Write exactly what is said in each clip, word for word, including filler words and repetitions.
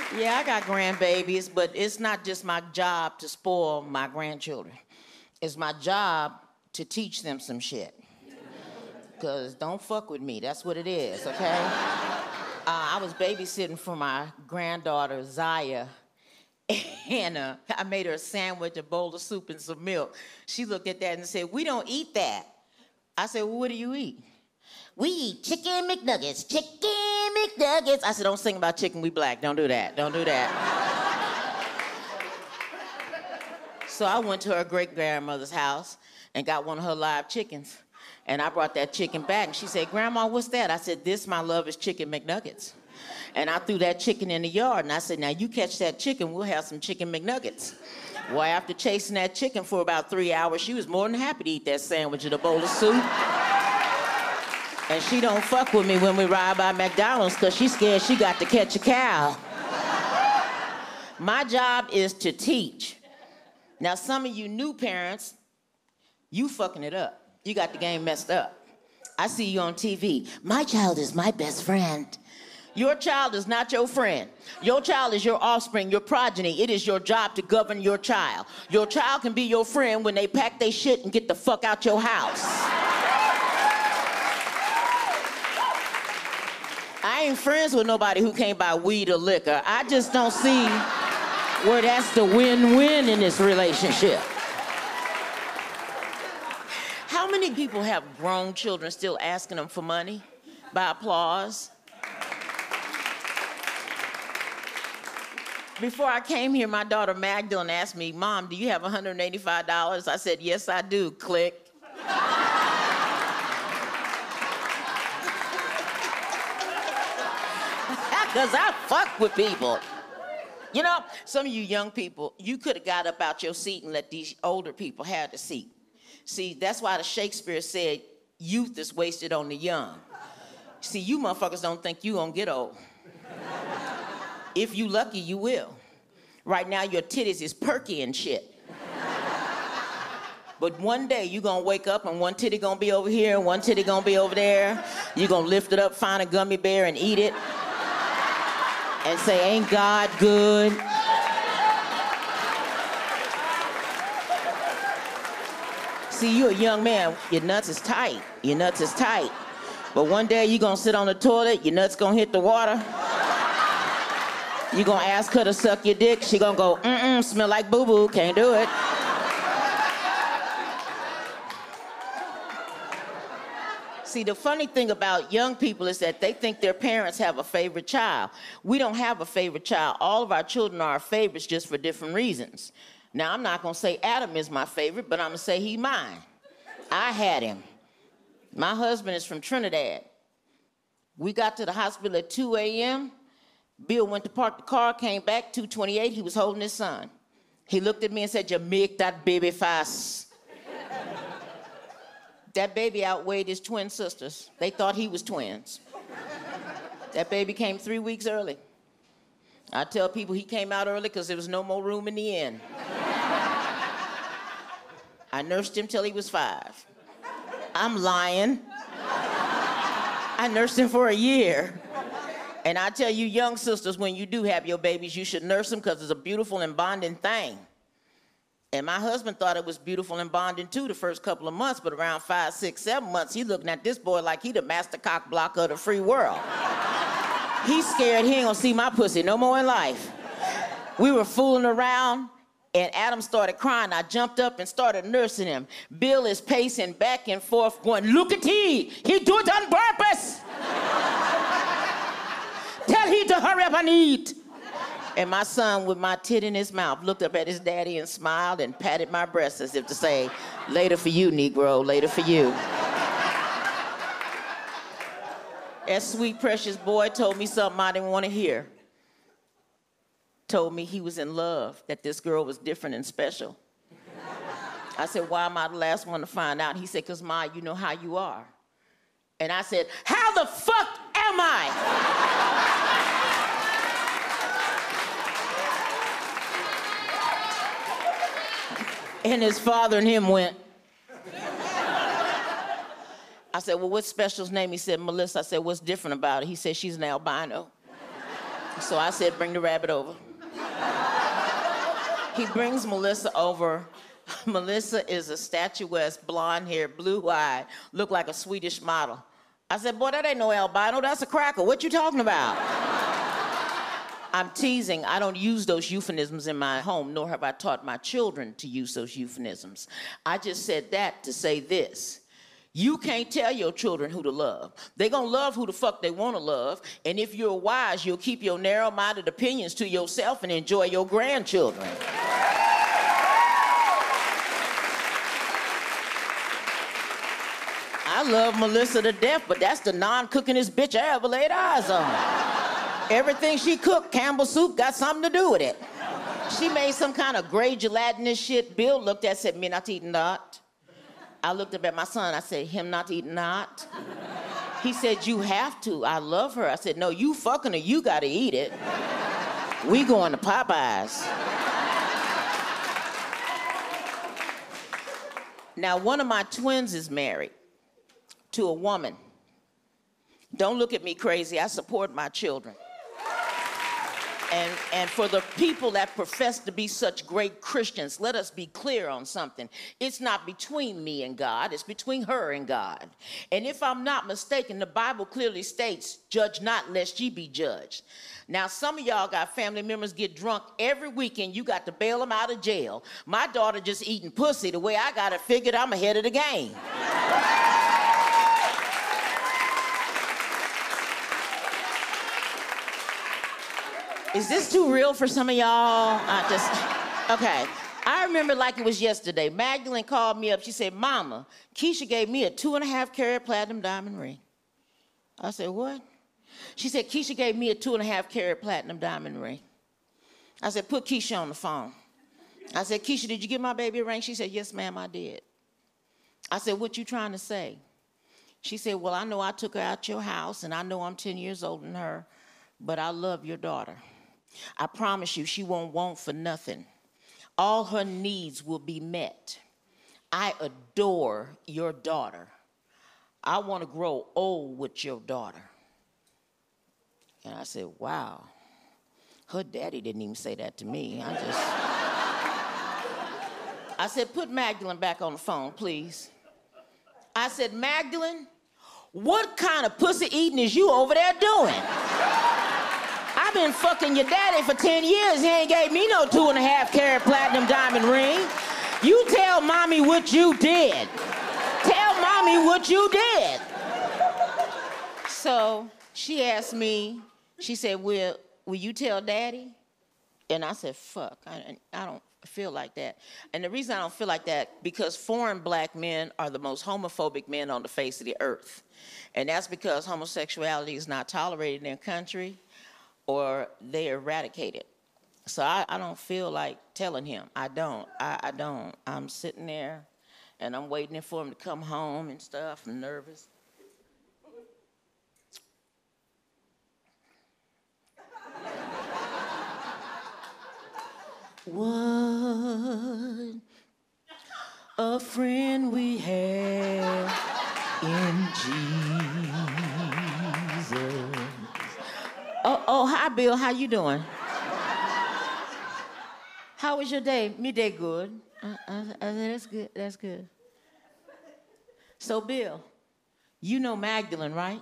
Yeah, I got grandbabies, but it's not just my job to spoil my grandchildren. It's my job to teach them some shit. Because don't fuck with me, that's what it is, okay? uh, I was babysitting for my granddaughter, Zaya, and uh, I made her a sandwich, a bowl of soup, and some milk. She looked at that and said, "We don't eat that." I said, "Well, what do you eat?" "We eat chicken McNuggets, chicken McNuggets." I said, "Don't sing about chicken, we black. Don't do that, don't do that." So I went to her great-grandmother's house and got one of her live chickens. And I brought that chicken back, and she said, "Grandma, what's that?" I said, "This, my love, is chicken McNuggets." And I threw that chicken in the yard, and I said, "Now you catch that chicken, we'll have some chicken McNuggets." Well, after chasing that chicken for about three hours, she was more than happy to eat that sandwich and a bowl of soup. And she don't fuck with me when we ride by McDonald's because she's scared she got to catch a cow. My job is to teach. Now, some of you new parents, you fucking it up. You got the game messed up. I see you on T V. "My child is my best friend." Your child is not your friend. Your child is your offspring, your progeny. It is your job to govern your child. Your child can be your friend when they pack their shit and get the fuck out your house. I ain't friends with nobody who can't buy weed or liquor. I just don't see where that's the win-win in this relationship. How many people have grown children still asking them for money by applause? Before I came here, my daughter Magdalene asked me, "Mom, do you have one hundred eighty-five dollars? I said, "Yes, I do." Click. Because I fuck with people. You know, some of you young people, you could have got up out your seat and let these older people have the seat. See, that's why the Shakespeare said, "Youth is wasted on the young." See, you motherfuckers don't think you gonna get old. If you lucky, you will. Right now, your titties is perky and shit. But one day, you gonna wake up and one titty gonna be over here and one titty gonna be over there. You gonna lift it up, find a gummy bear and eat it. And say, "Ain't God good?" See, you a young man, your nuts is tight. Your nuts is tight. But one day you gonna sit on the toilet, your nuts gonna hit the water. You gonna ask her to suck your dick, she gonna go, "Mm-mm, smell like boo-boo, can't do it." See, the funny thing about young people is that they think their parents have a favorite child. We don't have a favorite child. All of our children are our favorites just for different reasons. Now, I'm not gonna say Adam is my favorite, but I'm gonna say he's mine. I had him. My husband is from Trinidad. We got to the hospital at two A M Bill went to park the car, came back, two twenty-eight, he was holding his son. He looked at me and said, "You make that baby fast." That baby outweighed his twin sisters. They thought he was twins. That baby came three weeks early. I tell people he came out early because there was no more room in the inn. I nursed him till he was five. I'm lying. I nursed him for a year. And I tell you, young sisters, when you do have your babies, you should nurse them because it's a beautiful and bonding thing. And my husband thought it was beautiful and bonding too the first couple of months, but around five, six, seven months, he looking at this boy like he the master cock blocker of the free world. He's scared he ain't gonna see my pussy no more in life. We were fooling around, and Adam started crying. I jumped up and started nursing him. Bill is pacing back and forth going, "Look at he, he do it on purpose. Tell he to hurry up and eat." And my son, with my tit in his mouth, looked up at his daddy and smiled and patted my breast as if to say, "Later for you, Negro, later for you." That sweet, precious boy told me something I didn't want to hear. Told me he was in love, that this girl was different and special. I said, "Why am I the last one to find out?" He said, "'Cause Ma, you know how you are." And I said, "How the fuck am I?" And his father and him went. I said, "Well, what's special's name?" He said, "Melissa." I said, "What's different about it?" He said, "She's an albino." So I said, bring the rabbit over. He brings Melissa over. Melissa is a statuesque, blonde-haired, blue-eyed, look like a Swedish model. I said, boy, that ain't no albino, that's a cracker. What you talking about? I'm teasing. I don't use those euphemisms in my home, nor have I taught my children to use those euphemisms. I just said that to say this. You can't tell your children who to love. They're gonna love who the fuck they wanna love, and if you're wise, you'll keep your narrow-minded opinions to yourself and enjoy your grandchildren. I love Melissa to death, but that's the non-cookingest bitch I ever laid eyes on. Everything she cooked, Campbell soup, got something to do with it. She made some kind of gray gelatinous shit. Bill looked at it and said, me not eating that. I looked up at my son, I said, him not eating that? He said, you have to, I love her. I said, no, you fucking her, you gotta eat it. We going to Popeyes. Now, one of my twins is married to a woman. Don't look at me crazy, I support my children. And, and for the people that profess to be such great Christians, let us be clear on something. It's not between me and God, it's between her and God. And if I'm not mistaken, the Bible clearly states, judge not lest ye be judged. Now, some of y'all got family members get drunk every weekend, you got to bail them out of jail. My daughter just eating pussy. The way I got it figured, I'm ahead of the game. Is this too real for some of y'all? I just, okay. I remember like it was yesterday. Magdalene called me up. She said, Mama, Keisha gave me a two and a half carat platinum diamond ring. I said, what? She said, Keisha gave me a two and a half carat platinum diamond ring. I said, put Keisha on the phone. I said, Keisha, did you give my baby a ring? She said, yes, ma'am, I did. I said, what you trying to say? She said, well, I know I took her out your house, and I know I'm ten years older than her, but I love your daughter. I promise you, she won't want for nothing. All her needs will be met. I adore your daughter. I want to grow old with your daughter. And I said, wow. Her daddy didn't even say that to me. I just... I said, put Magdalene back on the phone, please. I said, Magdalene, what kind of pussy eating is you over there doing? I've been fucking your daddy for ten years. He ain't gave me no two and a half carat platinum diamond ring. You tell mommy what you did. Tell mommy what you did. So she asked me, she said, will, will you tell daddy? And I said, fuck, I, I don't feel like that. And the reason I don't feel like that, because foreign black men are the most homophobic men on the face of the earth. And that's because homosexuality is not tolerated in their country, or they eradicate it. So I, I don't feel like telling him. I don't. I, I don't. I'm sitting there, and I'm waiting for him to come home and stuff. I'm nervous. What a friend we have in Jesus. Oh, oh, hi, Bill. How you doing? How was your day? Me day good. Uh, I, I said, that's good. That's good. So, Bill, you know Magdalene, right?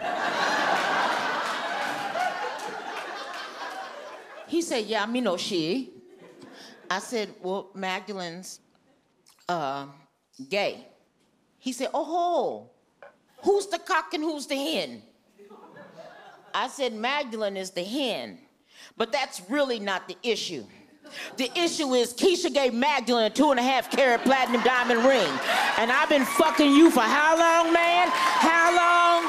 He said, yeah, me know she. I said, well, Magdalene's uh, gay. He said, oh, who's the cock and who's the hen? I said, Magdalene is the hen, but that's really not the issue. The issue is Keisha gave Magdalene a two and a half carat platinum diamond ring. And I've been fucking you for how long, man? How long?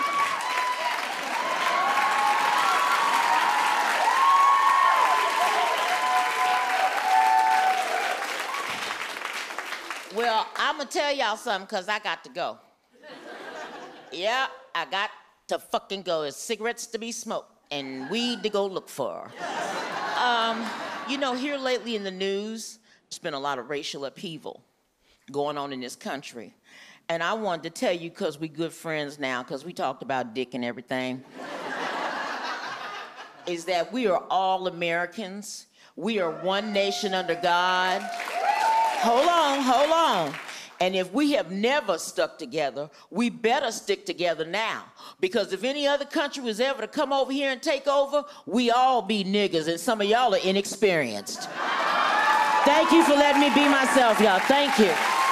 Well, I'm gonna tell y'all something, because I got to go. Yeah, I got to fucking go. There's cigarettes to be smoked and weed to go look for. Um, you know, here lately in the news, there's been a lot of racial upheaval going on in this country. And I wanted to tell you, because we good friends now, because we talked about dick and everything. is that we are all Americans. We are one nation under God. Hold on, hold on. And if we have never stuck together, we better stick together now. Because if any other country was ever to come over here and take over, we all be niggas, and some of y'all are inexperienced. Thank you for letting me be myself, y'all. Thank you.